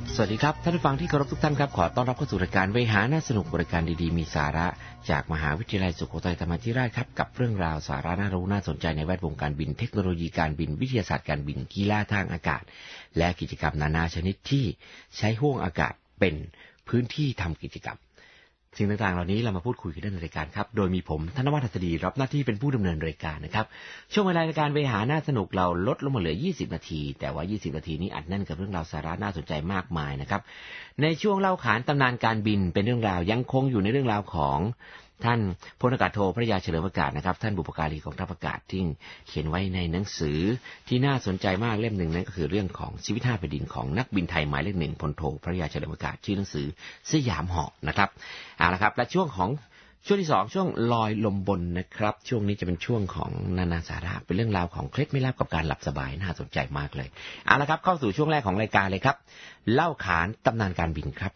สวัสดีครับท่านผู้ฟังที่เคารพทุกท่านครับขอต้อนรับเข้าสู่รายการเวหาน่าสนุกรายการดีๆมีสาระจากมหาวิทยาลัยสุโขทัยธรรมาธิราชครับกับเรื่องราวสาระน่ารู้น่าสนใจในแวดวงการบินเทคโนโลยีการบินวิทยาศาสตร์การบินกีฬาทางอากาศและกิจกรรมนานาชนิดที่ใช้ห้วงอากาศเป็นพื้นที่ทำกิจกรรมสิ่งต่างๆเหล่านี้เรามาพูดคุยกันในรายการครับโดยมีผมธนวัฒน์ หัสดีรับหน้าที่เป็นผู้ดำเนินรายการนะครับช่วงเวลารายการเวหาน่าสนุกเราลดลงมาเหลือ20นาทีแต่ว่า20นาทีนี้อัดแน่นกับเรื่องราวสาระน่าสนใจมากมายนะครับในช่วงเล่าขานตำนานการบินเป็นเรื่องราวยังคงอยู่ในเรื่องราวของท่านพลอากาศโทพระยาเฉลิมอากาศนะครับท่านบุพการีกองทัพอากาศที่เขียนไว้ในหนังสือที่น่าสนใจมากเล่มหนึ่งนั่นก็คือเรื่องของชีวิต5แผ่นดินของนักบินไทยหมายเลขหนึ่งพลโทพระยาเฉลิมอากาศชื่อหนังสือสยามเหาะนะครับเอาละครับและช่วงที่2ช่วงลอยลมบนนะครับช่วงนี้จะเป็นช่วงของนานาสาระเป็นเรื่องราวของเคล็ดไม่ลับกับการหลับสบายน่าสนใจมากเลยเอาละครับเข้าสู่ช่วงแรกของรายการเลยครับเล่าขานตำนานการบินครับ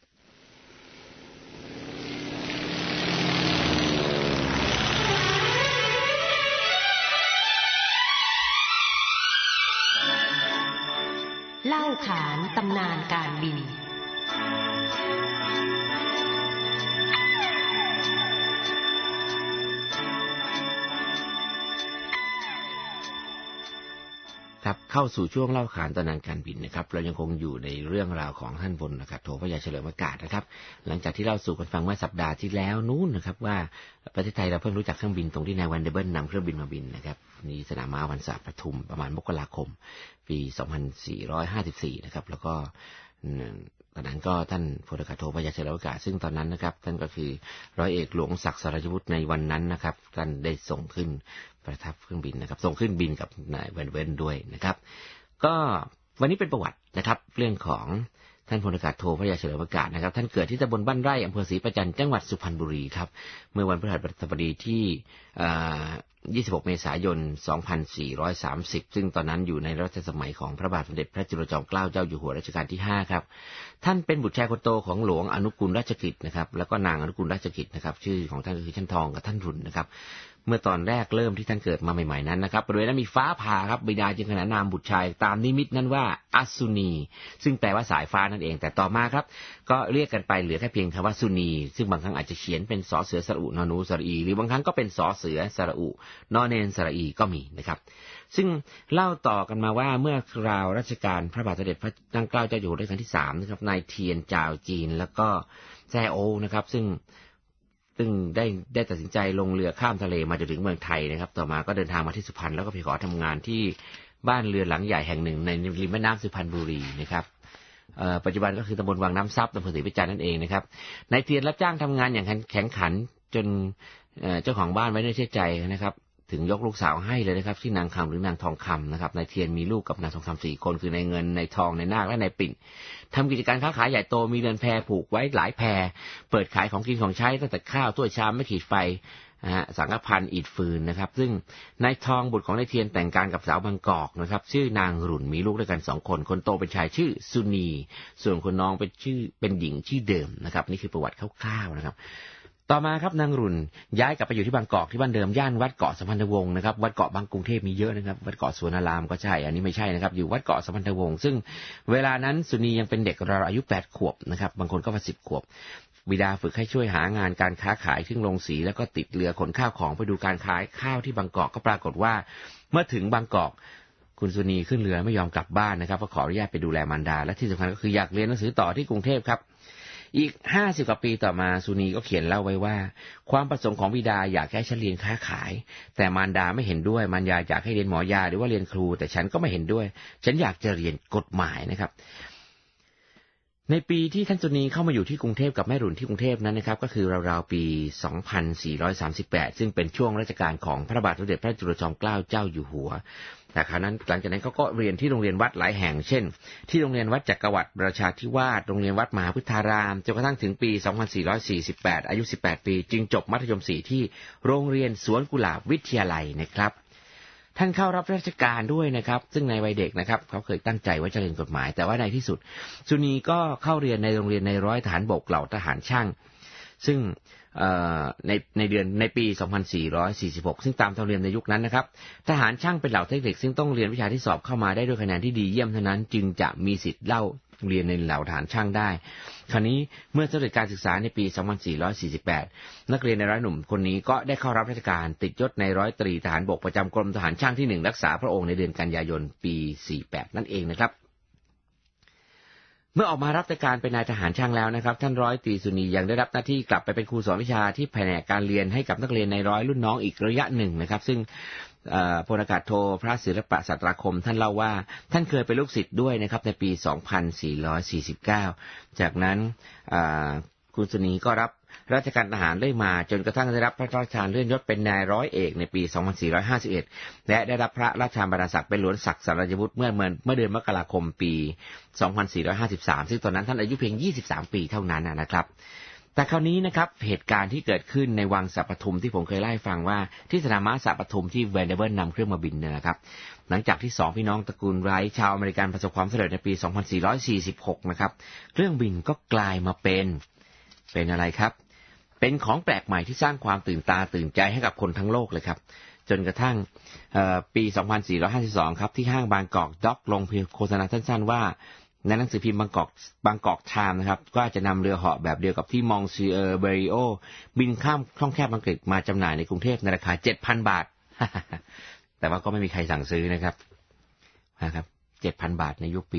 เล่าขานตำนานการบินครับเข้าสู่ช่วงเล่าขานตำนานการบินนะครับเรายังคงอยู่ในเรื่องราวของท่านพลอากาศโทพระยาเฉลิมอากาศนะครับหลังจากที่เล่าสู่กันฟังเมื่อสัปดาห์ที่แล้วนู้นนะครับว่าประเทศไทยเราเพิ่งรู้จักเครื่องบินตรงที่นายแวนเดอร์เบิลนำเครื่องบินมาบินนะครับนี่สนามม้าวันสาปทุมประมาณมกราคมปี2454นะครับแล้วก็ตอนนั้นก็ท่านพลอากาศโทพระยาเฉลิมอากาศซึ่งตอนนั้นนะครับท่านก็คือร้อยเอกหลวงศักดิ์สารวุฒิในวันนั้นนะครับท่านได้ส่งขึ้นประทับเครื่องบินนะครับส่งขึ้นบินกับนายแวนเดอร์เบิลด้วยนะครับก็วันนี้เป็นประวัตินะครับเรื่องของท่านพลอากาศโทพระยาเฉลิมอากาศนะครับท่านเกิดที่ตำบลบ้านไร่อำเภอศรีประจันจังหวัดสุพรรณบุรีครับเมื่อวันพฤหัสบดีที่26 เมษายน 2430ซึ่งตอนนั้นอยู่ในรัชสมัยของพระบาทสมเด็จพระจุลจอมเกล้าเจ้าอยู่หัวรัชกาลที่5ครับท่านเป็นบุตรชายคนโตของหลวงอนุกูลราชกิจนะครับแล้วก็นางอนุกูลราชกิจนะครับชื่อของท่านก็คือท่านทองกับท่านรุ่นนะครับเมื่อตอนแรกเริ่มที่ท่านเกิดมาใหม่ๆนั้นนะครับบริเวณนั้นมีฟ้าผ่าครับบิดาจึงขนานนามบุตรชายตามนิมิตนั้นว่าอัสสุนีซึ่งแปลว่าสายฟ้านั่นเองแต่ต่อมาครับก็เรียกกันไปเหลือแค่เพียงคำว่าสุนีซึ่งบางครั้งอาจจะเขียนเป็นสอเสือสระอุนอนูสระอีหรือบางครั้งก็เป็นสอเสือสระอุนอเนนสระอีก็มีนะครับซึ่งเล่าต่อกันมาว่าเมื่อคราวรัชกาลพระบาทสมเด็จพระนั่งเกล้าเจ้าอยู่หัวรัชกาลที่3นะครับนายเทียนจาวจีนแล้วก็แซ่โอนะครับซึ่งได้ตัดสินใจลงเรือข้ามทะเลมาจนถึงเมืองไทยนะครับต่อมาก็เดินทางมาที่สุพรรณแล้วก็ไปขอทำงานที่บ้านเรือนหลังใหญ่แห่งหนึ่งในริมแม่น้ำสุพรรณบุรีนะครับปัจจุบันก็คือตำบลวังน้ำซับอำเภอศรีประจันทร์นั่นเองนะครับนายเทียนรับจ้างทำงานอย่างแข็งขันจนเจ้าของบ้านไว้เนื้อเชื่อใจนะครับถึงยกลูกสาวให้เลยนะครับที่นางคำหรือนางทองคำนะครับนายเทียนมีลูกกับนางทองคำ4 คนคือนายเงินนายทองนายนาคและนายปิ่นทำกิจการค้าขายใหญ่โตมีเรือนแพผูกไว้หลายแพเปิดขายของกินของใช้ตั้งแต่ข้าวถ้วยชามไม่ขีดไฟสังฆพันธ์อิฐฟืนนะครับซึ่งนายทองบุตรของนายเทียนแต่งงานกับสาวบางกอกนะครับชื่อนางรุ่นมีลูกด้วยกัน2 คนคนโตเป็นชายชื่อสุนีส่วนคนน้องเป็นหญิงชื่อเดิมนะครับนี่คือประวัติคร่าวๆนะครับต่อมาครับนางรุ่นย้ายกลับไปอยู่ที่บางกอกที่บ้านเดิมย่านวัดเกาะสัมพันธวงศ์นะครับวัดเกาะบางกรุงเทพมีเยอะนะครับวัดเกาะสวนอารามก็ใช่อันนี้ไม่ใช่นะครับอยู่วัดเกาะสัมพันธวงศ์ซึ่งเวลานั้นสุนียังเป็นเด็กราวอายุ8 ขวบนะครับบางคนก็ว่า10 ขวบบิดาฝึกให้ช่วยหางานการค้าขายที่โรงสีแล้วก็ติดเรือขนข้าวของไปดูการขายข้าวที่บางกอกก็ปรากฏว่าเมื่อถึงบางกอกคุณสุนีขึ้นเรือไม่ยอมกลับบ้านนะครับก็ขออนุญาตไปดูแลมารดาและที่สำคัญก็คืออยากเรียนหนังสือต่อที่กรุงเทพครับอีก50 กว่าปีต่อมาสุนีก็เขียนเล่าไว้ว่าความประสงค์ของบิดาอยากให้ฉันเรียนค้าขายแต่มารดาไม่เห็นด้วยมารดาอยากให้เรียนหมอยาหรือว่าเรียนครูแต่ฉันก็ไม่เห็นด้วยฉันอยากจะเรียนกฎหมายนะครับในปีที่ท่านสุนีเข้ามาอยู่ที่กรุงเทพกับแม่รุ่นที่กรุงเทพนั้นนะครับก็คือราวๆปี2438ซึ่งเป็นช่วงรัชกาลของพระบาทสมเด็จพระจุลจอมเกล้าเจ้าอยู่หัวแต่คราวนั้นหลังจากนั้นเขาก็เรียนที่โรงเรียนวัดหลายแห่งเช่นที่โรงเรียนวัดจักรวรรดิราชาธิวาสโรงเรียนวัดมหาพุทธารามจนกระทั่งถึงปี2448อายุ18 ปีจึงจบมัธยม4ที่โรงเรียนสวนกุหลาบวิทยาลัยนะครับท่านเข้ารับราชการด้วยนะครับซึ่งในวัยเด็กนะครับเขาเคยตั้งใจว่าจะเรียนกฎหมายแต่ว่าในที่สุดสุนีก็เข้าเรียนในโรงเรียนในร้อยทหารบกเหล่าทหารช่างซึ่งในปี2446ซึ่งตามธรรมเนียมในยุคนั้นนะครับทหารช่างเป็นเหล่าเทคนิคซึ่งต้องเรียนวิชาที่สอบเข้ามาได้ด้วยคะแนนที่ดีเยี่ยมเท่านั้นจึงจะมีสิทธิ์เล่าเรียนในเหล่าฐานช่างได้คราวนี้เมื่อสำเร็จการศึกษาในปี 2448 นักเรียนในร้อยหนุ่มคนนี้ก็ได้เข้ารับราชการติดยศในร้อยตรีทหารบกประจำกรมทหารช่างที่1รักษาพระองค์ในเดือนกันยายนปี 48 นั่นเองนะครับเมื่อออกมารับราชการเป็นนายทหารช่างแล้วนะครับท่านร้อยตรีสุนียังได้รับหน้าที่กลับไปเป็นครูสอนวิชาที่แผนกการเรียนให้กับนักเรียนในร้อยรุ่นน้องอีกระยะหนึ่งนะครับซึ่งพลอากาศโทพระศิรปะสัตราคมท่านเล่าว่าท่านเคยเป็นลูกศิษย์ด้วยนะครับในปี 2449 จากนั้นคุณสุนีก็รับราชการทหารได้มาจนกระทั่งได้รับพระราชทานเลื่อนยศเป็นนายร้อยเอกในปี 2451 และได้รับพระราชทานบรรณาศักดิ์เป็นหลวงศักดิ์สารยวุฒิเมื่อเดือนมกราคมปี 2453 ซึ่งตอนนั้นท่านอายุเพียง 23 ปีเท่านั้นนะครับแต่คราวนี้นะครับเหตุการณ์ที่เกิดขึ้นในวังสระปทุมที่ผมเคยเล่าให้ฟังว่าที่สนามม้าสระปทุมที่แวนเดอร์เบิลนำเครื่องมาบินเนี่ยนะครับหลังจากที่2พี่น้องตระกูลไรท์ชาวอเมริกันประสบความสำเร็จในปี 2446 นะครับเครื่องบินก็กลายมาเป็นอะไรครับเป็นของแปลกใหม่ที่สร้างความตื่นตาตื่นใจให้กับคนทั้งโลกเลยครับจนกระทั่งปี 2452 ครับที่ห้างบางกอกด็อกลงโฆษณาสั้นๆว่าในหนังสือพิมพ์บางกอกไทม์นะครับก็จะนำเรือเหาะแบบเดียวกับที่มองซีเออร์เบริโอบินข้ามช่องแคบอังกฤษมาจำหน่ายในกรุงเทพในราคา 7,000 บาท แต่ว่าก็ไม่มีใครสั่งซื้อนะครับ7,000 บาทในยุคปี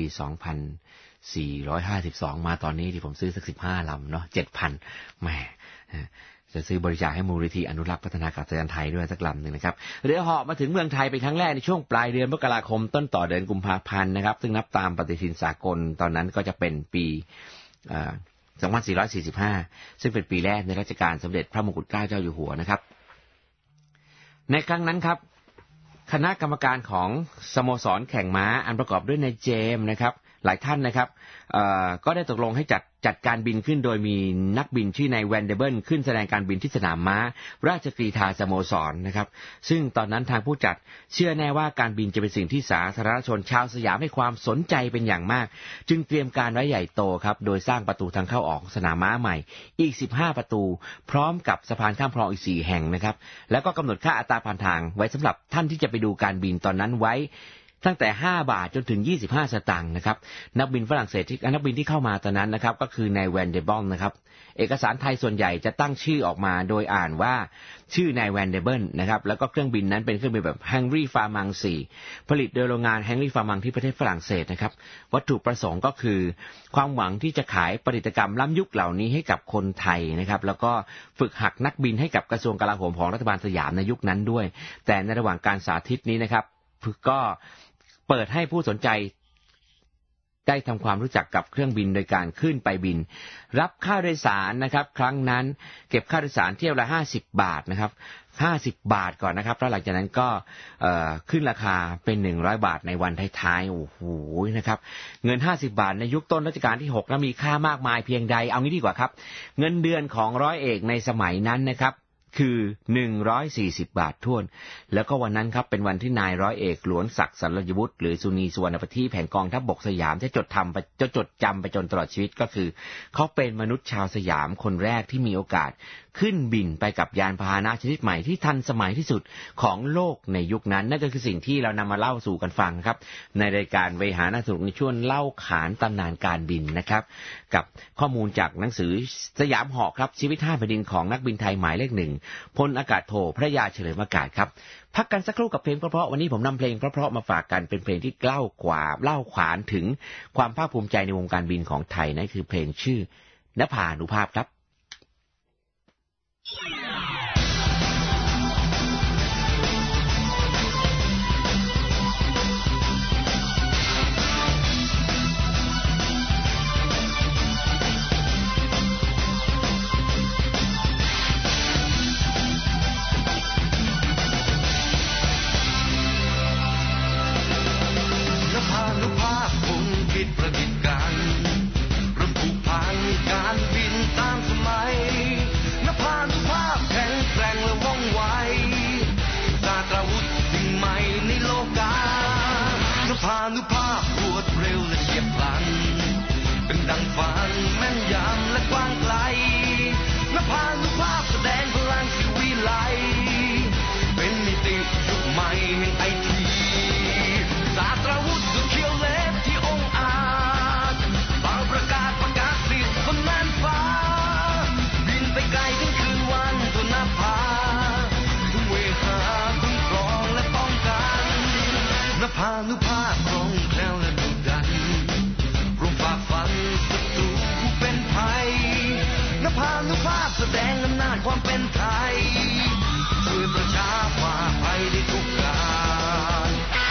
2452 มาตอนนี้ที่ผมซื้อสัก15 ลำเนาะ 7,000 แหมจะซื้อบริจาคให้มูลนิธิอนุรักษ์พัฒนาอากาศยานไทยด้วยสักลำหนึ่งนะครับเรือเหาะมาถึงเมืองไทยเป็นครั้งแรกในช่วงปลายเดือนมกราคมต้นต่อเดือนกุมภาพันธ์นะครับซึ่งนับตามปฏิทินสากลตอนนั้นก็จะเป็นปี 2445 ซึ่งเป็นปีแรกในรัชกาลสมเด็จพระมงกุฎเกล้าเจ้าอยู่หัวนะครับในครั้งนั้นครับคณะกรรมการของสโมสรแข่งม้าอันประกอบด้วยนายเจมส์นะครับหลายท่านนะครับก็ได้ตกลงให้จัดการบินขึ้นโดยมีนักบินชื่อนายแวนเดอร์เบิลขึ้นแสดงการบินที่สนามม้าราชกรีฑาสโมสรนะครับซึ่งตอนนั้นทางผู้จัดเชื่อแน่ว่าการบินจะเป็นสิ่งที่สาธารณชนชาวสยามให้ความสนใจเป็นอย่างมากจึงเตรียมการไว้ใหญ่โตครับโดยสร้างประตูทางเข้าออกสนามม้าใหม่อีก15ประตูพร้อมกับสะพานข้ามคลองอีก4แห่งนะครับแล้วก็กำหนดค่าอัตราผ่านทางไว้สำหรับท่านที่จะไปดูการบินตอนนั้นไว้ตั้งแต่5 บาทจนถึง25 สตางค์นะครับนักบินฝรั่งเศสนักบินที่เข้ามาตอนนั้นนะครับก็คือนายแวนเดอร์เบิลนะครับเอกสารไทยส่วนใหญ่จะตั้งชื่อออกมาโดยอ่านว่าชื่อนายแวนเดอร์เบิลนะครับแล้วก็เครื่องบินนั้นเป็นเครื่องบินแบบแฮงรี่ฟาร์มัง4ผลิตโดยโรงงานแฮงรี่ฟาร์มังที่ประเทศฝรั่งเศสนะครับวัตถุประสงค์ก็คือความหวังที่จะขายผลิตกรรมล้ำยุคเหล่านี้ให้กับคนไทยนะครับแล้วก็ฝึกหักนักบินให้กับกระทรวงกลาโหมของรัฐบาลสยามในยุคนั้นด้วยแต่ในระหว่างการสาธิตนี้นะครับก็เปิดให้ผู้สนใจได้ทำความรู้จักกับเครื่องบินโดยการขึ้นไปบินรับค่าโดยสารนะครับครั้งนั้นเก็บค่าโดยสารเที่ยวละ50 บาทนะครับ50 บาทก่อนนะครับแล้วหลังจากนั้นก็ขึ้นราคาเป็น100 บาทในวันท้ายๆโอ้โหนะครับเงิน50 บาทในยุคต้นรัชกาลที่6นั้นมีค่ามากมายเพียงใดเอางี้ดีกว่าครับเงินเดือนของร้อยเอกในสมัยนั้นนะครับคือ140 บาทถ้วนแล้วก็วันนั้นครับเป็นวันที่นายร้อยเอกหลวงศักดิ์สารยวุฒิหรือสุนีสุวรรณประทีปแห่งกองทัพบกสยามจะจดจำไปจนตลอดชีวิตก็คือเขาเป็นมนุษย์ชาวสยามคนแรกที่มีโอกาสขึ้นบินไปกับยานพาหนะชนิดใหม่ที่ทันสมัยที่สุดของโลกในยุคนั้นนั่นก็คือสิ่งที่เรานำมาเล่าสู่กันฟังครับในรายการเวหาน่าสนุกในช่วงเล่าขานตำนานการบินนะครับกับข้อมูลจากหนังสือสยามเหาะครับชีวิต5 แผ่นดินของนักบินไทยหมายเลข 1พลอากาศโทพระยาเฉลิมอากาศครับพักกันสักครู่กับเพลงเพราะๆวันนี้ผมนำเพลงเพราะๆมาฝากกันเป็นเพลงที่เล่าขานถึงความภาคภูมิใจในวงการบินของไทยนั่นคือเพลงชื่อนภานุภาพครับประดิษฐ์การระบุพันการบินตามสมัยนภานุภาพแข็งแกร่งและว่องไวศาสตราวุธสิ่งใหม่ในโลกานภานุภาพรวดเร็วและเฉียบพลันเป็นดังฝันแม่นยำและกว้างไกลนภานุภาพแสดงพลังที่วิไลเป็นมิติยุคใหม่แห่งไอทีศาสตราวุธสุดเขียวเล็บที่องอาจนุภาพคล่องแคล่วและดุดันร่วมฝ่าฟันศัตรูผู้เป็นภัยนภานุภาพแสดงอำนาจความเป็นไทยช่วยประชาฝ่าภัยได้ทุกการ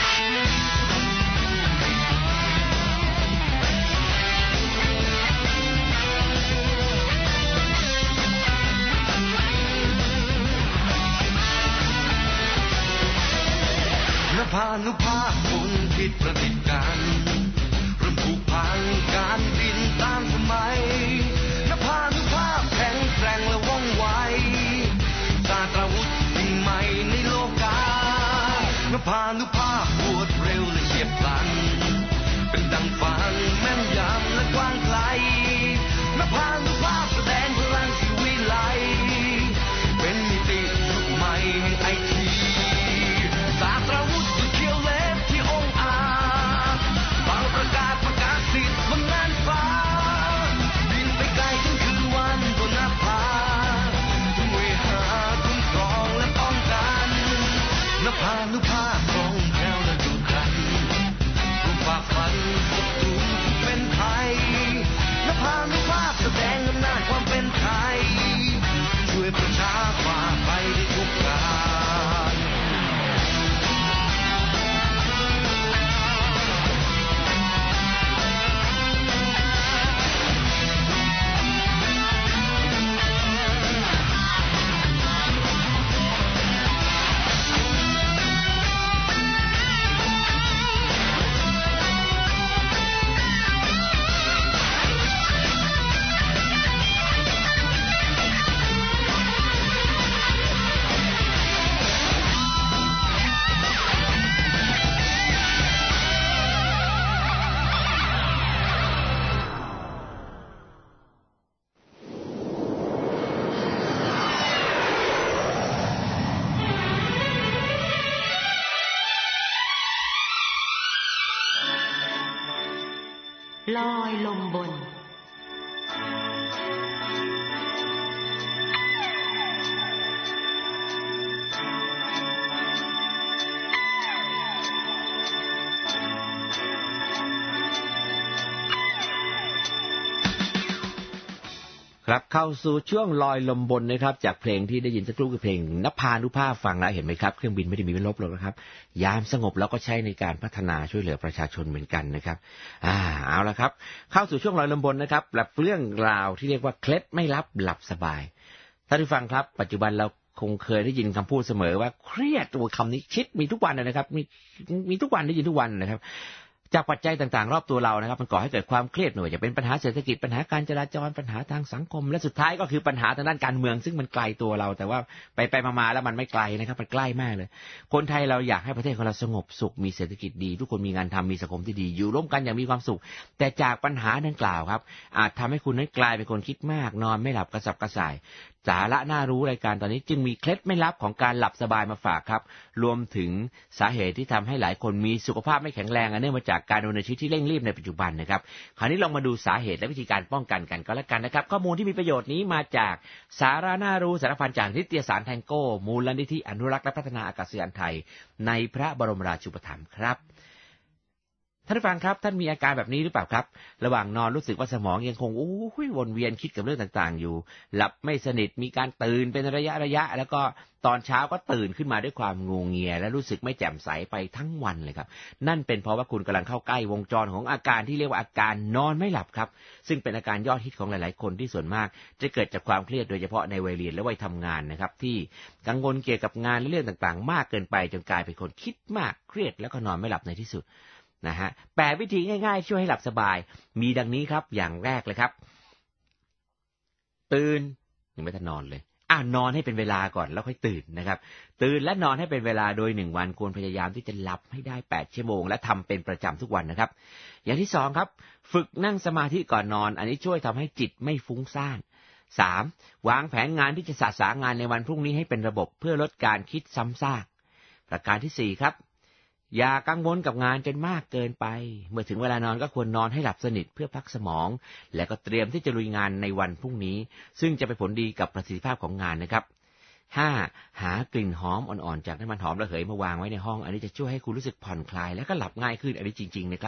นภานุภาพคนคิดประดิษฐ์กันเริ่มผูกพันการบินตามสมัยนภานุภาพแข็งแกร่งและว่องไวศาสตราวุธสิ่งใหม่ในโลกานภานุภาพรวดเร็วและเฉียบพลันเป็นดังฝันแม่นยำและกว้างไกลนภานุภาพแสดงพลังที่วิไลเป็นมิติยุคใหม่แห่งไอทีศาสตราวุธสุดเขียวเล็บที่องอาจเป่าประกาศสิทธิ์บนน่านฟ้าบินไปไกลถึงคืนวันบนนภาทุ่มเวหาคุ้มครองและป้องกันนภานุภาพคล่องแคล่วและดุดันร่วมฝ่าฟันศัตรูผู้เป็นภัยนภานุภาพแสดงอำนาจความเป็นไทยช่วยประชาฝ่าภัยได้ทุกการลอยลมบนครับเข้าสู่ช่วงลอยลมบนนะครับจากเพลงที่ได้ยินสักครู่คือเพลงนภานุภาพฟังแล้วเห็นไหมครับเครื่องบินไม่ได้มีเป็นลบหรอกนะครับยามสงบแล้วก็ใช้ในการพัฒนาช่วยเหลือประชาชนเหมือนกันนะครับเอาละครับเข้าสู่ช่วงลอยลมบนนะครับแบบเรื่องราวที่เรียกว่าเคล็ดไม่ลับหลับสบายท่านผู้ฟังครับปัจจุบันเราคงเคยได้ยินคำพูดเสมอว่าเครียดตัวคำนี้คิดมีทุกวันนะครับมีทุกวันได้ยินทุกวันนะครับจากปัจจัยต่างๆรอบตัวเรานะครับมันก่อให้เกิดความเครียดหน่วยจะเป็นปัญหาเศรษฐกิจปัญหาการจราจรปัญหาทางสังคมและสุดท้ายก็คือปัญหาทางด้านการเมืองซึ่งมันไกลตัวเราแต่ว่าไปมาๆแล้วมันไม่ไกลนะครับมันใกล้มากเลยคนไทยเราอยากให้ประเทศของเราสงบสุขมีเศรษฐกิจดีทุกคนมีงานทำมีสังคมที่ดีอยู่ร่วมกันอย่างมีความสุขแต่จากปัญหาดังกล่าวครับอาจทำให้คุณนั้นกลายเป็นคนคิดมากนอนไม่หลับกระสับกระส่ายสาระน่ารู้รายการตอนนี้จึงมีเคล็ดไม่ลับของการหลับสบายมาฝากครับรวมถึงสาเหตุที่ทำให้หลายคนมีสุขภาพไม่แข็งแรงเนื่องมาจากการดำเนินชีวิตที่เร่งรีบในปัจจุบันนะครับคราวนี้ลองมาดูสาเหตุและวิธีการป้องกันกันก็แล้วกันนะครับข้อมูลที่มีประโยชน์นี้มาจากสาระน่ารู้สารพันจากนิตยสารแทงโก้มูลนิธิอนุรักษ์และพัฒนาอากาศยานไทยในพระบรมราชูปถัมภ์ครับท่านผู้ฟังครับท่านมีอาการแบบนี้หรือเปล่าครับระหว่างนอนรู้สึกว่าสมองยังคงวนเวียนคิดกับเรื่องต่างๆอยู่หลับไม่สนิทมีการตื่นเป็นระยะแล้วก็ตอนเช้าก็ตื่นขึ้นมาด้วยความงัวเงียและรู้สึกไม่แจ่มใสไปทั้งวันเลยครับนั่นเป็นเพราะว่าคุณกำลังเข้าใกล้วงจรของอาการที่เรียกว่าอาการนอนไม่หลับครับซึ่งเป็นอาการยอดฮิตของหลายๆคนที่ส่วนมากจะเกิดจากความเครียดโดยเฉพาะในวัยเรียนและวัยทำงานนะครับที่กังวลเกี่ยวกับงานและเรื่องต่างๆมากเกินไปจนกลายเป็นคนคิดมากเครียดแล้วก็นอนไม่หลับในที่สุดนะฮะ8วิธีง่ายๆช่วยให้หลับสบายมีดังนี้ครับอย่างแรกเลยครับตื่นยังไม่ทันนอนเลยนอนให้เป็นเวลาก่อนแล้วค่อยตื่นนะครับตื่นและนอนให้เป็นเวลาโดย1วันควรพยายามที่จะหลับให้ได้8ชั่วโมงและทำเป็นประจำทุกวันนะครับอย่างที่2ครับฝึกนั่งสมาธิก่อนนอนอันนี้ช่วยทำให้จิตไม่ฟุ้งซ่าน 3. วางแผนงานที่จะสะสางงานในวันพรุ่งนี้ให้เป็นระบบเพื่อลดการคิดซ้ำซากประการที่4ครับอย่ากังวลกับงานจนมากเกินไปเมื่อถึงเวลานอนก็ควรนอนให้หลับสนิทเพื่อพักสมองและก็เตรียมที่จะลุยงานในวันพรุ่งนี้ซึ่งจะเป็นผลดีกับประสิทธิภาพของงานนะครับ 5. หากลิ่นหอมอ่อนๆจากน้ำมันหอมระเหยมาวางไว้ในห้องอันนี้จะช่วยให้คุณรู้สึกผ่อนคลายและก็หลับง่ายขึ้นอันนี้จริงๆนะครับ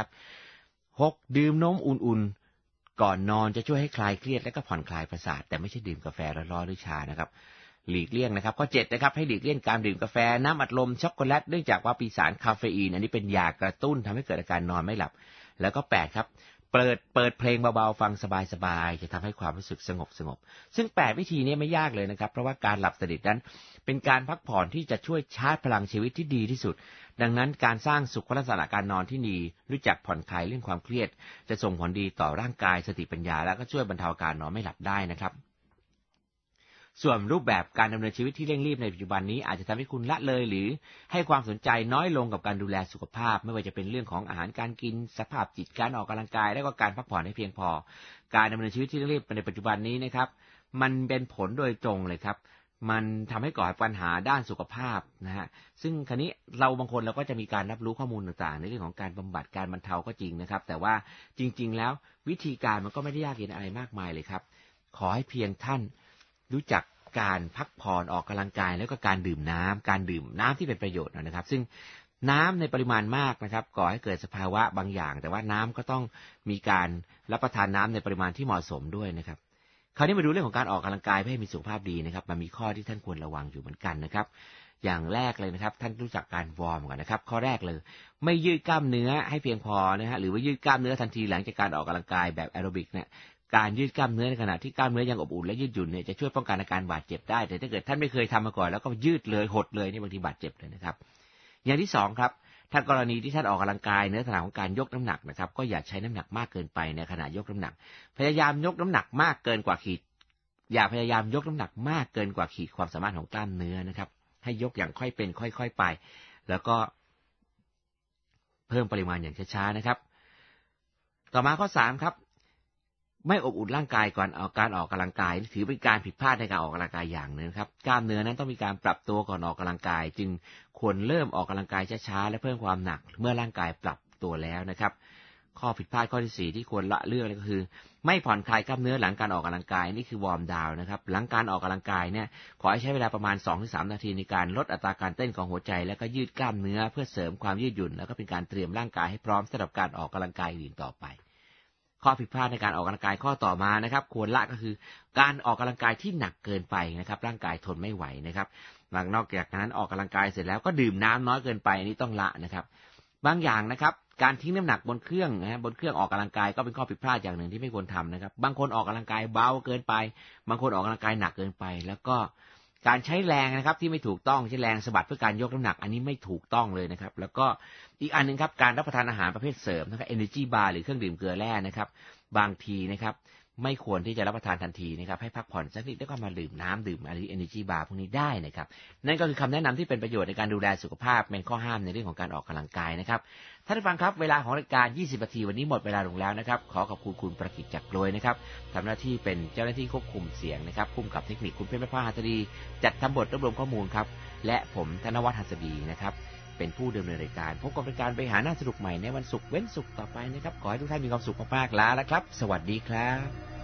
6. ดื่มนมอุ่นๆก่อนนอนจะช่วยให้คลายเครียดและก็ผ่อนคลายประสาทแต่ไม่ใช่ดื่มกาแฟร้อนๆหรือชานะครับหลีกเลี่ยงนะครับข้อ 7 นะครับให้หลีกเลี่ยงการดื่มกาแฟน้ำอัดลมช็อกโกแลตเนื่องจากว่ามีสารคาเฟอีนอันนี้เป็นยากระตุ้นทำให้เกิดอาการนอนไม่หลับแล้วก็ 8 ครับเปิดเพลงเบาๆฟังสบายๆจะทำให้ความรู้สึกสงบซึ่ง8วิธีนี้ไม่ยากเลยนะครับเพราะว่าการหลับสนิทนั้นเป็นการพักผ่อนที่จะช่วยชาร์จพลังชีวิตที่ดีที่สุดดังนั้นการสร้างสุขลักษณะการนอนที่ดีรู้จักผ่อนคลายเรื่องความเครียดจะส่งผลดีต่อร่างกายสติปัญญาและก็ช่วยบรรเทาอาการนอนไม่หลับได้นะครับส่วนรูปแบบการดำเนินชีวิตที่เร่งรีบในปัจจุบันนี้อาจจะทำให้คุณละเลยหรือให้ความสนใจน้อยลงกับการดูแลสุขภาพไม่ว่าจะเป็นเรื่องของอาหารการกินสภาพจิตการออกกำลังกายและก็การพักผ่อนให้เพียงพอการดำเนินชีวิตที่เร่งรีบในปัจจุบันนี้นะครับมันเป็นผลโดยตรงเลยครับมันทำให้ก่อปัญหาด้านสุขภาพนะฮะซึ่งคราวนี้เราบางคนเราก็จะมีการรับรู้ข้อมูลต่างๆในเรื่องของการบำบัดการบรรเทาก็จริงนะครับแต่ว่าจริงๆแล้ววิธีการมันก็ไม่ได้ยากเย็นอะไรมากมายเลยครับขอให้เพียงท่านรู้จักการพักผ่อนออกกำลังกายแล้วก็การดื่มน้ำที่เป็นประโยชน์นะครับซึ่งน้ำในปริมาณมากนะครับก่อให้เกิดสภาวะบางอย่างแต่ว่าน้ำก็ต้องมีการรับประทานน้ำในปริมาณที่เหมาะสมด้วยนะครับคราวนี้มาดูเรื่องของการออกกำลังกายเพื่อให้มีสุขภาพดีนะครับมันมีข้อที่ท่านควรระวังอยู่เหมือนกันนะครับอย่างแรกเลยนะครับท่านรู้จักการวอร์มก่อนนะครับข้อแรกเลยไม่ยืดกล้ามเนื้อให้เพียงพอนะฮะหรือว่ายืดกล้ามเนื้อทันทีหลังจากการออกกำลังกายแบบแอโรบิกเนี่ยการยืดกล้ามเนื้อในขณะที่กล้ามเนื้อยังอบอุ่นและยืดหยุ่นเนี่ยจะช่วยป้องกันอาการบาดเจ็บได้แต่ถ้าเกิดท่านไม่เคยทำมาก่อนแล้วก็ยืดเลยหดเลยนี่บางทีบาดเจ็บเลยนะครับอย่างที่2ครับถ้ากรณีที่ท่านออกกำลังกายในลักษณะของการยกน้ำหนักนะครับก็อย่าใช้น้ำหนักมากเกินไปในขณะยกน้ำหนักพยายามยกน้ำหนักมากเกินกว่าขีดอย่าพยายามยกน้ำหนักมากเกินกว่าขีดความสามารถของกล้ามเนื้อนะครับให้ยกอย่างค่อยเป็นค่อยๆไปแล้วก็เพิ่มปริมาณอย่างช้าๆนะครับต่อมาข้อ3ครับไม่อบอุ่นร่างกายก่อนการออกกำลังกายถือเป็นการผิดพลาดในการออกกำลังกายอย่างหนึ่งครับกล้ามเนื้อนั้นต้องมีการปรับตัวก่อนออกกำลังกายจึงควรเริ่มออกกำลังกายช้าๆและเพิ่มความหนักเมื่อร่างกายปรับตัวแล้วนะครับข้อผิดพลาดข้อที่4ที่ควรละเลิกก็คือไม่ผ่อนคลายกล้ามเนื้อหลังการออกกำลังกายนี่คือวอร์มดาวน์นะครับหลังการออกกำลังกายเนี่ยขอให้ใช้เวลาประมาณ 2-3 นาทีในการลดอัตราการเต้นของหัวใจและก็ยืดกล้ามเนื้อเพื่อเสริมความยืดหยุ่นแล้วก็เป็นการเตรียมร่างกายให้พร้อมสำหรับการออกกำลังกายอื่นต่อไปข้อผิดพลาดในการออกกำลังกายข้อต่อมานะครับควรละก็คือการออกกำลังกายที่หนักเกินไปนะครับร่างกายทนไม่ไหวนะครับนอกจากนั้นออกกำลังกายเสร็จแล้วก็ดื่มน้ำน้อยเกินไปอันนี้ต้องละนะครับบางอย่างนะครับการทิ้งน้ำหนักบนเครื่องบนเครื่องออกกำลังกายก็เป็นข้อผิดพลาดอย่างหนึ่งที่ไม่ควรทำนะครับบางคนออกกำลังกายเบาเกินไปบางคนออกกำลังกายหนักเกินไปแล้วก็การใช้แรงนะครับที่ไม่ถูกต้องใช้แรงสะบัดเพื่อการยกน้ำหนักอันนี้ไม่ถูกต้องเลยนะครับแล้วก็อีกอันนึงครับการรับประทานอาหารประเภทเสริมนะครับ Energy Bar หรือเครื่องดื่มเกลือแร่นะครับบางทีนะครับไม่ควรที่จะรับประทานทันทีนะครับให้พักผ่อนสักนิดแล้วก็มาดื่มน้ำดื่มอะไร Energy Bar พวกนี้ได้นะครับนั่นก็คือคำแนะนำที่เป็นประโยชน์ในการดูแลสุขภาพเป็นข้อห้ามในเรื่องของการออกกำลังกายนะครับท่านผู้ฟังครับเวลาของรายการ20นาทีวันนี้หมดเวลาลงแล้วนะครับขอขอบคุณคุณประกิตจักรโรยนะครับทำหน้าที่เป็นเจ้าหน้าที่ควบคุมเสียงนะครับคุมกับเทคนิคคุณเพชรพรหัสดีจัดทำบทรวบรวมข้อมูลครับและผมธนวัฒน์หัสดีนะครับเป็นผู้ดำเนินรายการพบกับรายการไปหาหน้าสนุกใหม่ในวันศุกร์เว้นศุกร์ต่อไปนะครับขอให้ทุกท่านมีความสุขมากๆลาแล้วครับสวัสดีครับ